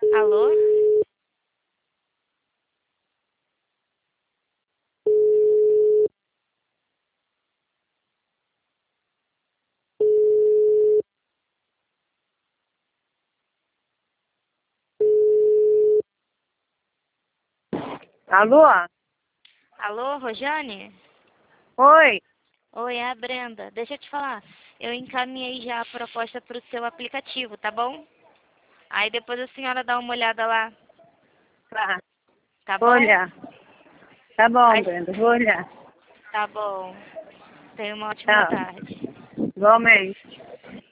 Alô? Alô? Alô, Rojane? Oi? Oi, é a Brenda. Deixa eu te falar. Eu encaminhei já a proposta para o seu aplicativo, tá bom? Aí depois a senhora dá uma olhada lá, Tá. tá Vou bom? olhar. Tá bom, Aí, Brenda. Vou olhar. tá bom. Tenha uma ótima Tá. tarde. Igualmente.